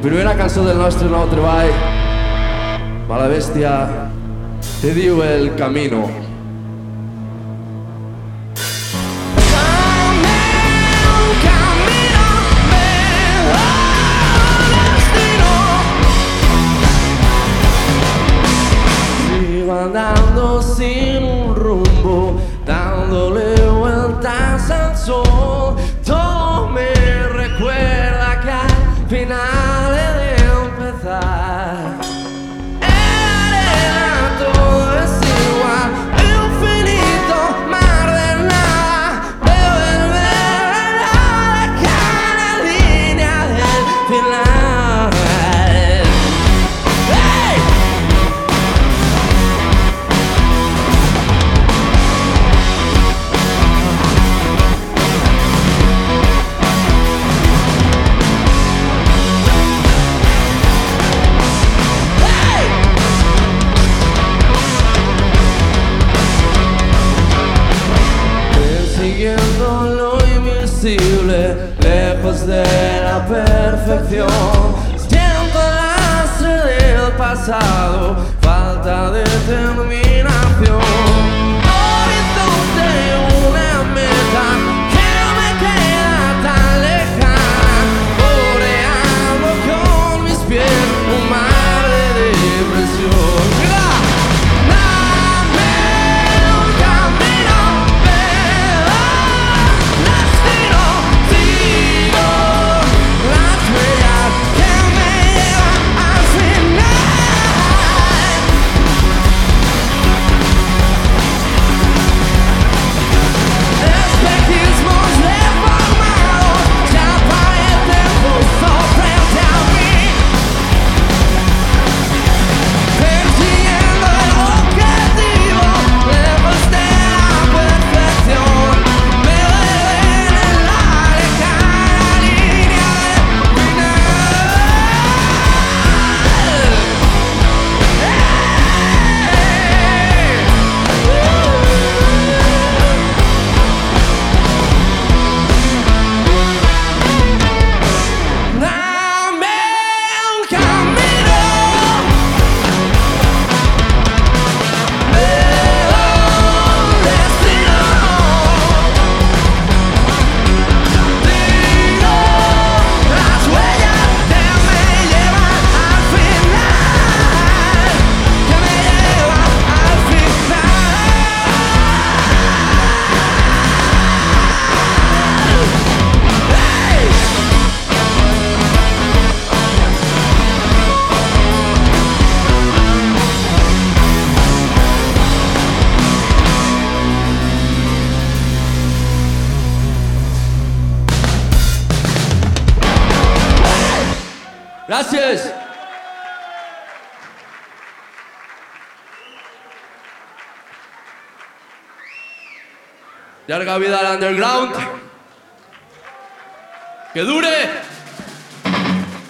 primera cançó del nostre nou treball, Mala Bèstia, te diu El Camino. Andando sin un rumbo, dándole vueltas al sol. Todo me recuerda que al final he de empezar. Era todo es igual, infinito, mar de nada. Veo el ver cada línea del final. Lo invisible, lejos de la perfección. Siento el lastre del pasado, falta de determinación. Horizonte, una meta que me queda tan lejana, oreando con mis pies un mar de depresión. Gràcies! Llarga vida a l'underground! Que dure!